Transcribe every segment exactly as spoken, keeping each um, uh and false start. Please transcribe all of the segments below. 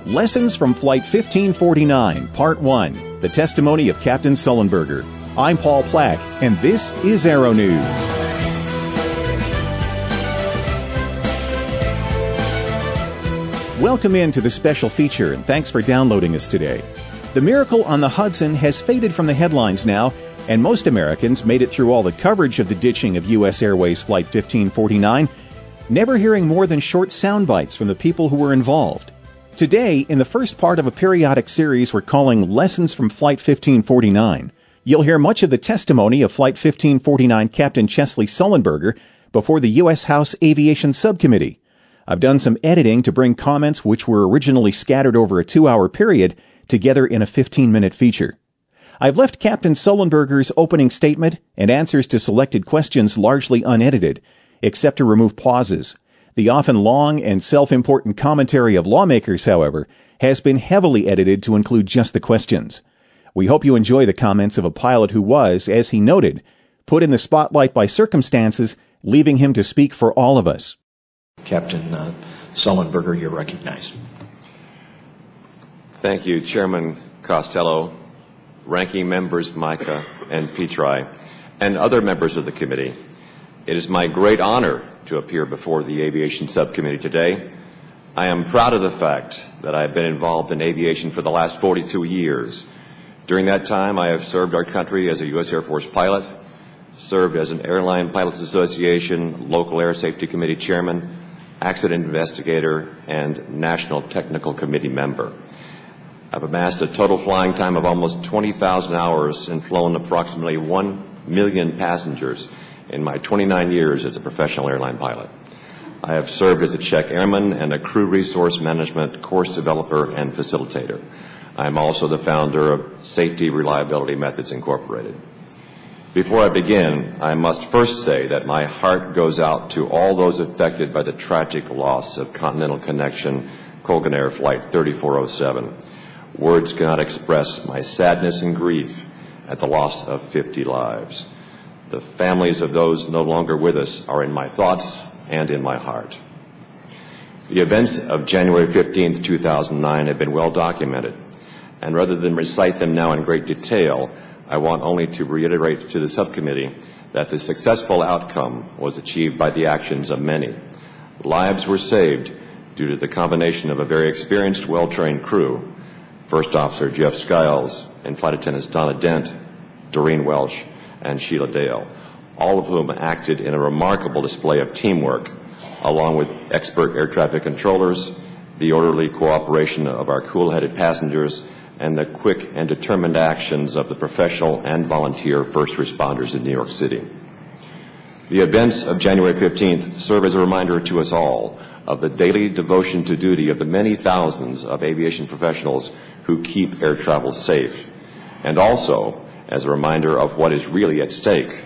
Lessons from Flight fifteen forty-nine, Part one, the testimony of Captain Sullenberger. I'm Paul Plack, and this is Aero News. Welcome in to the special feature, and thanks for downloading us today. The miracle on the Hudson has faded from the headlines now, and most Americans made it through all the coverage of the ditching of U S Airways Flight fifteen forty-nine, never hearing more than short sound bites from the people who were involved. Today, in the first part of a periodic series we're calling Lessons from Flight fifteen forty-nine, you'll hear much of the testimony of Flight fifteen forty-nine Captain Chesley Sullenberger before the U S House Aviation Subcommittee. I've done some editing to bring comments which were originally scattered over a two-hour period together in a fifteen-minute feature. I've left Captain Sullenberger's opening statement and answers to selected questions largely unedited, except to remove pauses. The often long and self-important commentary of lawmakers, however, has been heavily edited to include just the questions. We hope you enjoy the comments of a pilot who was, as he noted, put in the spotlight by circumstances, leaving him to speak for all of us. Captain uh, Sullenberger, you're recognized. Thank you, Chairman Costello, Ranking Members Micah and Petri, and other members of the committee. It is my great honor to appear before the Aviation Subcommittee today. I am proud of the fact that I have been involved in aviation for the last forty-two years. During that time, I have served our country as a U S Air Force pilot, served as an Airline Pilots Association Local Air Safety Committee Chairman, accident investigator, and National Technical Committee member. I've amassed a total flying time of almost twenty thousand hours and flown approximately one million passengers in my twenty-nine years as a professional airline pilot. I have served as a check airman and a crew resource management course developer and facilitator. I am also the founder of Safety Reliability Methods Incorporated. Before I begin, I must first say that my heart goes out to all those affected by the tragic loss of Continental Connection Colgan Air Flight thirty-four oh seven. Words cannot express my sadness and grief at the loss of fifty lives. The families of those no longer with us are in my thoughts and in my heart. The events of January fifteenth, two thousand nine have been well documented, and rather than recite them now in great detail, I want only to reiterate to the subcommittee that the successful outcome was achieved by the actions of many. Lives were saved due to the combination of a very experienced, well-trained crew, First Officer Jeff Skiles and Flight Attendants Donna Dent, Doreen Welsh, and Sheila Dale, all of whom acted in a remarkable display of teamwork, along with expert air traffic controllers, the orderly cooperation of our cool-headed passengers, and the quick and determined actions of the professional and volunteer first responders in New York City. The events of January fifteenth serve as a reminder to us all of the daily devotion to duty of the many thousands of aviation professionals who keep air travel safe, and also as a reminder of what is really at stake.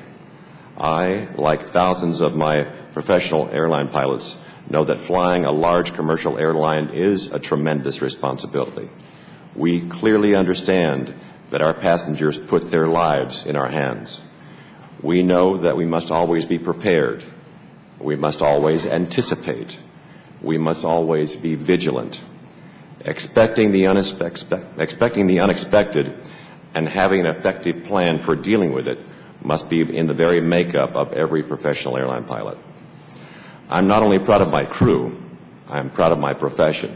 I, like thousands of my professional airline pilots, know that flying a large commercial airline is a tremendous responsibility. We clearly understand that our passengers put their lives in our hands. We know that we must always be prepared. We must always anticipate. We must always be vigilant. Expecting the, unexpe- expecting the unexpected and having an effective plan for dealing with it must be in the very makeup of every professional airline pilot. I'm not only proud of my crew, I'm proud of my profession.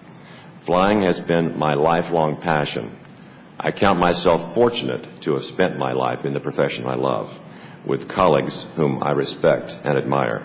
Flying has been my lifelong passion. I count myself fortunate to have spent my life in the profession I love, with colleagues whom I respect and admire.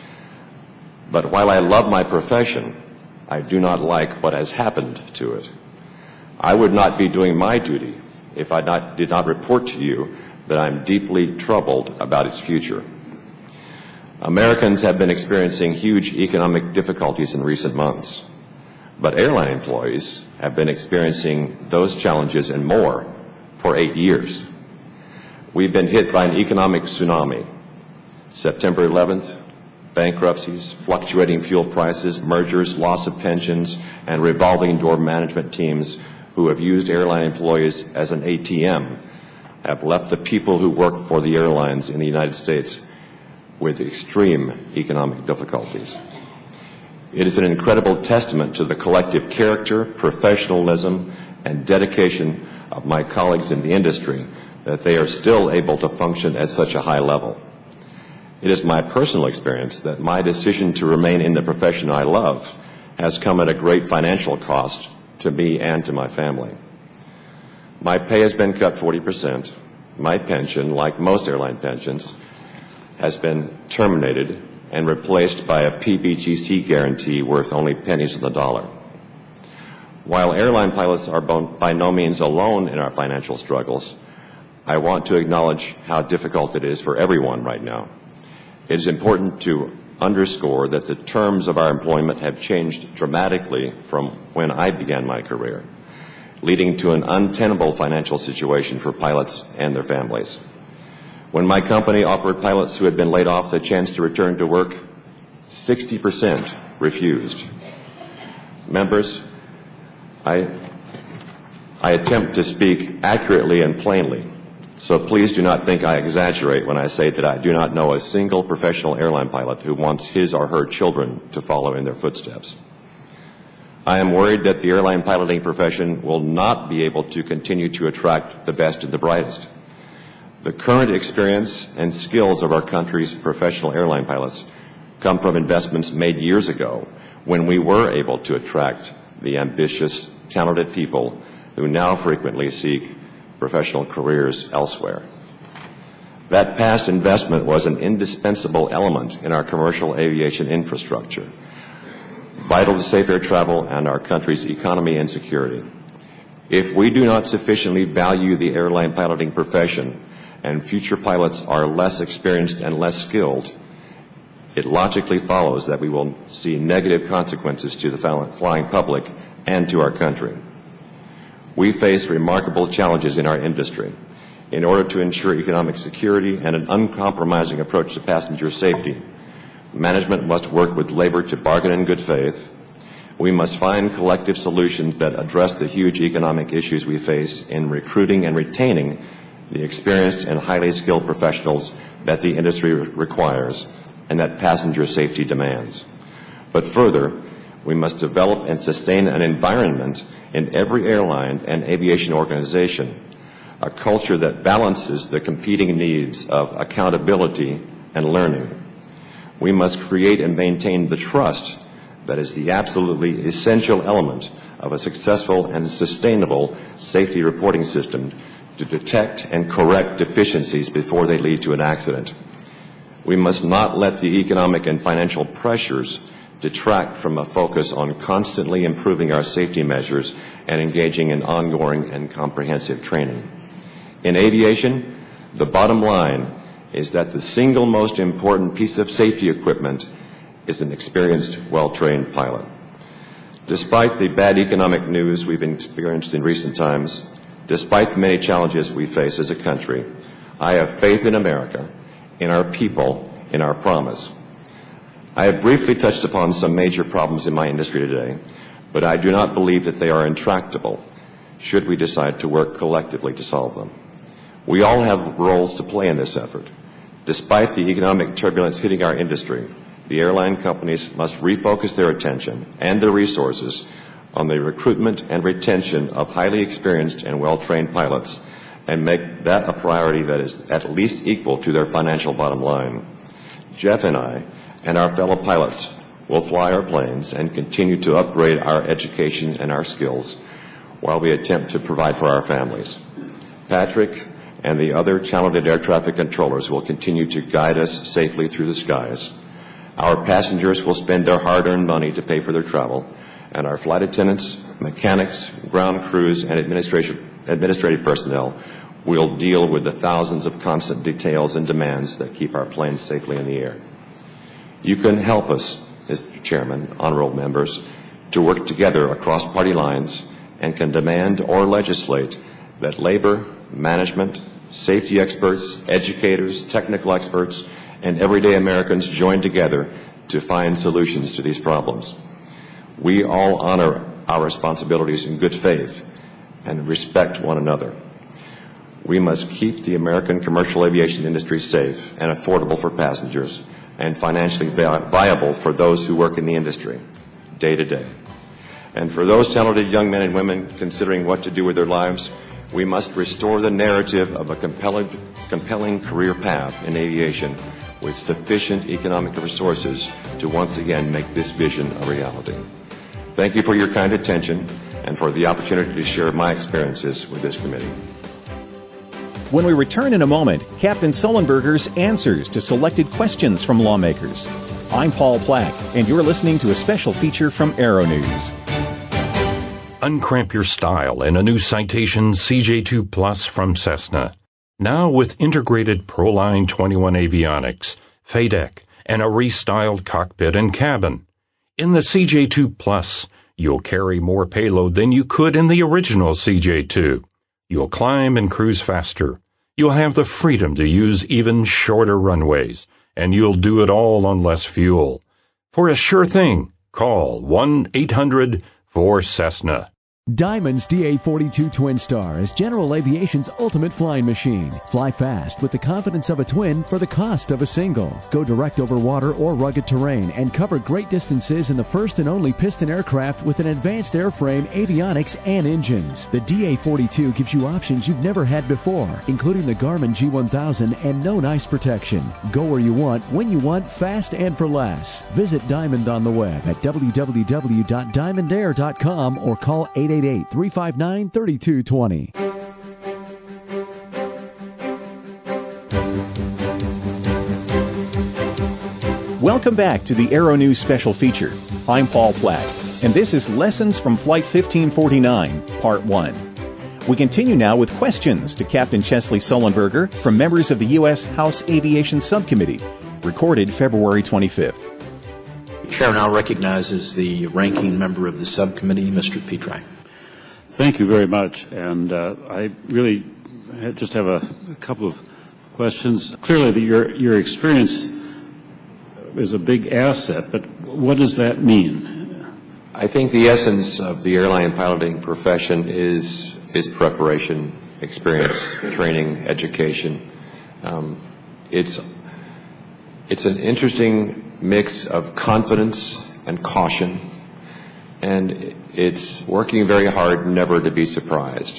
But while I love my profession, I do not like what has happened to it. I would not be doing my duty if I not, did not report to you that I'm deeply troubled about its future. Americans have been experiencing huge economic difficulties in recent months, but airline employees have been experiencing those challenges and more for eight years. We've been hit by an economic tsunami. September eleventh, bankruptcies, fluctuating fuel prices, mergers, loss of pensions, and revolving door management teams who have used airline employees as an A T M have left the people who work for the airlines in the United States with extreme economic difficulties. It is an incredible testament to the collective character, professionalism, and dedication of my colleagues in the industry that they are still able to function at such a high level. It is my personal experience that my decision to remain in the profession I love has come at a great financial cost to me and to my family. My pay has been cut forty percent. My pension, like most airline pensions, has been terminated and replaced by a P B G C guarantee worth only pennies on the dollar. While airline pilots are by no means alone in our financial struggles, I want to acknowledge how difficult it is for everyone right now. It is important to underscore that the terms of our employment have changed dramatically from when I began my career, leading to an untenable financial situation for pilots and their families. When my company offered pilots who had been laid off the chance to return to work, sixty percent refused. Members, I, I attempt to speak accurately and plainly, so please do not think I exaggerate when I say that I do not know a single professional airline pilot who wants his or her children to follow in their footsteps. I am worried that the airline piloting profession will not be able to continue to attract the best and the brightest. The current experience and skills of our country's professional airline pilots come from investments made years ago when we were able to attract the ambitious, talented people who now frequently seek professional careers elsewhere. That past investment was an indispensable element in our commercial aviation infrastructure, vital to safe air travel and our country's economy and security. If we do not sufficiently value the airline piloting profession and future pilots are less experienced and less skilled, it logically follows that we will see negative consequences to the flying public and to our country. We face remarkable challenges in our industry. In order to ensure economic security and an uncompromising approach to passenger safety, management must work with labor to bargain in good faith. We must find collective solutions that address the huge economic issues we face in recruiting and retaining the experienced and highly skilled professionals that the industry re- requires and that passenger safety demands. But further, we must develop and sustain an environment in every airline and aviation organization, a culture that balances the competing needs of accountability and learning. We must create and maintain the trust that is the absolutely essential element of a successful and sustainable safety reporting system to detect and correct deficiencies before they lead to an accident. We must not let the economic and financial pressures detract from a focus on constantly improving our safety measures and engaging in ongoing and comprehensive training. In aviation, the bottom line is that the single most important piece of safety equipment is an experienced, well-trained pilot. Despite the bad economic news we've experienced in recent times, despite the many challenges we face as a country, I have faith in America, in our people, in our promise. I have briefly touched upon some major problems in my industry today, but I do not believe that they are intractable should we decide to work collectively to solve them. We all have roles to play in this effort. Despite the economic turbulence hitting our industry, the airline companies must refocus their attention and their resources on the recruitment and retention of highly experienced and well-trained pilots and make that a priority that is at least equal to their financial bottom line. Jeff and I and our fellow pilots will fly our planes and continue to upgrade our education and our skills while we attempt to provide for our families. Patrick and the other talented air traffic controllers will continue to guide us safely through the skies. Our passengers will spend their hard-earned money to pay for their travel, and our flight attendants, mechanics, ground crews, and administration, administrative personnel will deal with the thousands of constant details and demands that keep our planes safely in the air. You can help us, Mister Chairman, honorable members, to work together across party lines and can demand or legislate that labor, management, safety experts, educators, technical experts, and everyday Americans join together to find solutions to these problems. We all honor our responsibilities in good faith and respect one another. We must keep the American commercial aviation industry safe and affordable for passengers and financially viable for those who work in the industry. day to day. And for those talented young men and women considering what to do with their lives, we must restore the narrative of a compelling, compelling career path in aviation with sufficient economic resources to once again make this vision a reality. Thank you for your kind attention and for the opportunity to share my experiences with this committee. When we return in a moment, Captain Sullenberger's answers to selected questions from lawmakers. I'm Paul Plack, and you're listening to a special feature from Aero News. Uncramp your style in a new Citation C J two Plus from Cessna. Now with integrated Proline twenty-one avionics, F A D E C, and a restyled cockpit and cabin. In the C J two Plus, you'll carry more payload than you could in the original C J two. You'll climb and cruise faster. You'll have the freedom to use even shorter runways, and you'll do it all on less fuel. For a sure thing, call one eight hundred four Cessna. Diamond's D A forty-two Twin Star is General Aviation's ultimate flying machine. Fly fast with the confidence of a twin for the cost of a single. Go direct over water or rugged terrain and cover great distances in the first and only piston aircraft with an advanced airframe, avionics, and engines. The D A forty-two gives you options you've never had before, including the Garmin G one thousand and known ice protection. Go where you want, when you want, fast and for less. Visit Diamond on the web at w w w dot diamond air dot com or call eight eight eight, three five nine, three two two zero. Welcome back to the Aero News special feature. I'm Paul Plack, and this is Lessons from Flight fifteen forty-nine, Part one. We continue now with questions to Captain Chesley Sullenberger from members of the U S House Aviation Subcommittee, recorded February twenty-fifth. The Chair now recognizes the ranking member of the subcommittee, Mister Petri. Thank you very much. And uh, I really just have a, a couple of questions. Clearly, the, your, your experience is a big asset, but what does that mean? I think the essence of the airline piloting profession is, is preparation, experience, training, education. Um, it's, it's an interesting mix of confidence and caution. And it's working very hard never to be surprised.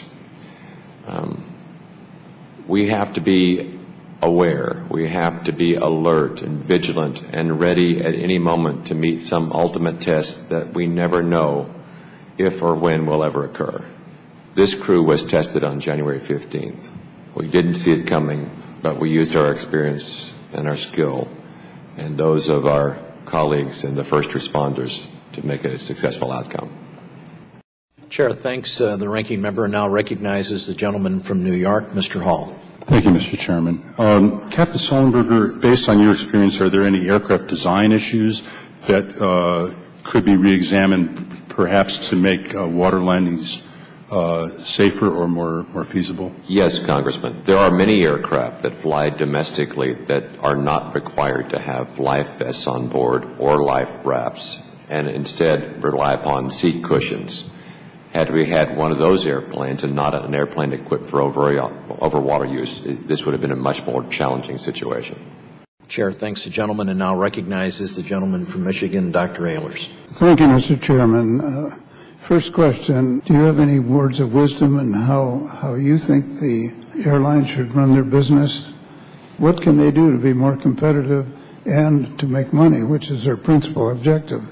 Um, we have to be aware. We have to be alert and vigilant and ready at any moment to meet some ultimate test that we never know if or when will ever occur. This crew was tested on January fifteenth. We didn't see it coming, but we used our experience and our skill and those of our colleagues and the first responders to make it a successful outcome. Chair, thanks. Uh, the ranking member now recognizes the gentleman from New York, Mister Hall. Thank you, Mister Chairman. Um, Captain Sullenberger, based on your experience, are there any aircraft design issues that uh, could be reexamined perhaps to make uh, water landings uh, safer or more, more feasible? Yes, Congressman. There are many aircraft that fly domestically that are not required to have life vests on board or life rafts, and instead rely upon seat cushions. Had we had one of those airplanes and not an airplane equipped for over, over water use, this would have been a much more challenging situation. Chair thanks the gentleman and now recognizes the gentleman from Michigan, Doctor Ehlers. Thank you, Mister Chairman. Uh, first question, do you have any words of wisdom on how, how you think the airlines should run their business? What can they do to be more competitive and to make money, which is their principal objective?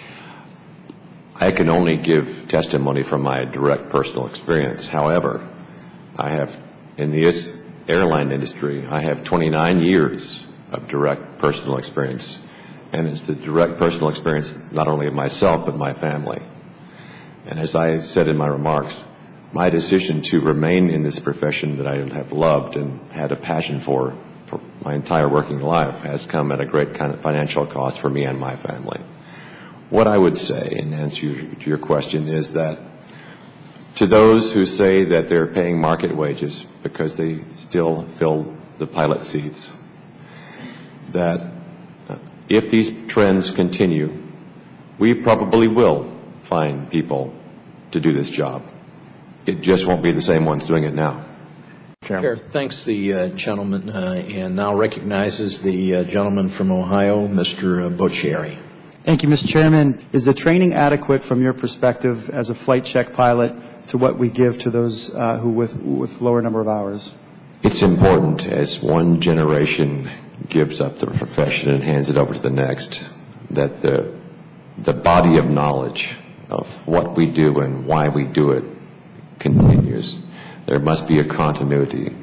I can only give testimony from my direct personal experience. However, I have, in the airline industry, I have twenty-nine years of direct personal experience. And it's the direct personal experience not only of myself, but my family. And as I said in my remarks, my decision to remain in this profession that I have loved and had a passion for for my entire working life has come at a great kind of financial cost for me and my family. What I would say, in answer to your question, is that to those who say that they're paying market wages because they still fill the pilot seats, that if these trends continue, we probably will find people to do this job. It just won't be the same ones doing it now. Chair, thanks the uh, gentleman uh, and now recognizes the uh, gentleman from Ohio, Mister Boccieri. Thank you, Mister Chairman. Is the training adequate from your perspective as a flight check pilot to what we give to those uh, who with, with lower number of hours? It's important as one generation gives up the profession and hands it over to the next, that the the body of knowledge of what we do and why we do it continues. There must be a continuity.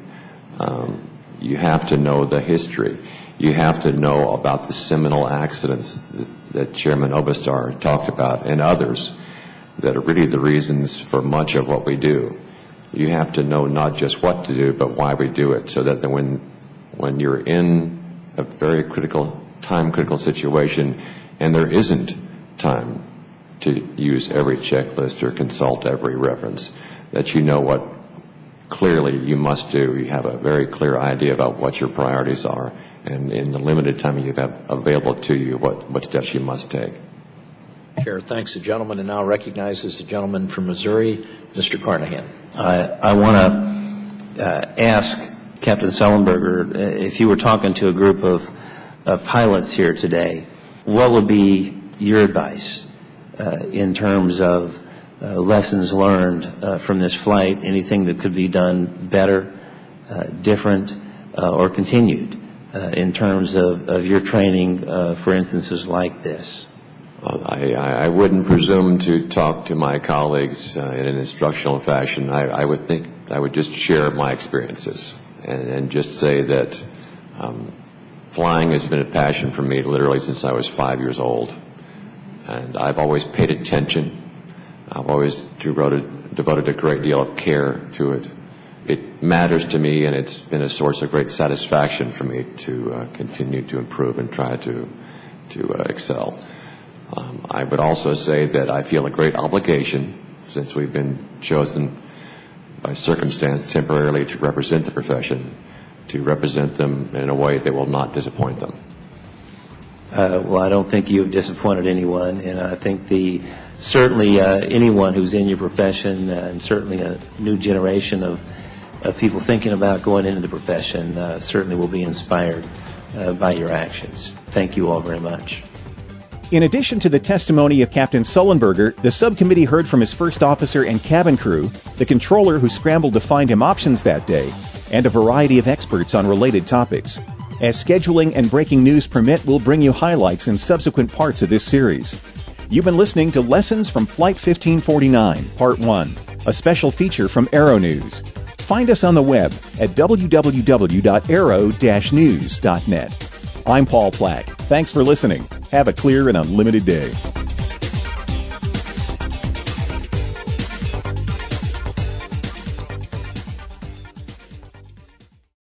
Um, you have to know the history. You have to know about the seminal accidents that, that Chairman Obastar talked about and others that are really the reasons for much of what we do. You have to know not just what to do, but why we do it, so that when when you're in a very critical, time-critical situation and there isn't time to use every checklist or consult every reference, that you know what clearly you must do. You have a very clear idea about what your priorities are, and in the limited time you have available to you, what, what steps you must take. Chair, thanks. The gentleman and now recognizes the gentleman from Missouri, Mister Carnahan. I, I want to uh, ask Captain Sullenberger, uh, if you were talking to a group of uh, pilots here today, what would be your advice uh, in terms of uh, lessons learned uh, from this flight, anything that could be done better, uh, different, uh, or continued uh, in terms of, of your training uh, for instances like this? Well, I, I wouldn't presume to talk to my colleagues uh, in an instructional fashion. I, I would think I would just share my experiences and, and just say that um, flying has been a passion for me literally since I was five years old. And I've always paid attention. I've always devoted, devoted a great deal of care to it. It matters to me, and it's been a source of great satisfaction for me to uh, continue to improve and try to, to uh, excel. Um, I would also say that I feel a great obligation, since we've been chosen by circumstance temporarily to represent the profession, to represent them in a way that will not disappoint them. Uh, well, I don't think you've disappointed anyone, and I think the certainly uh, anyone who's in your profession, uh, and certainly a new generation of, of people thinking about going into the profession, uh, certainly will be inspired uh, by your actions. Thank you all very much. In addition to the testimony of Captain Sullenberger, the subcommittee heard from his first officer and cabin crew, the controller who scrambled to find him options that day, and a variety of experts on related topics. As scheduling and breaking news permit, we'll bring you highlights in subsequent parts of this series. You've been listening to Lessons from Flight fifteen forty-nine, Part one, a special feature from Aero News. Find us on the web at w w w dot aero dash news dot net. I'm Paul Plack. Thanks for listening. Have a clear and unlimited day.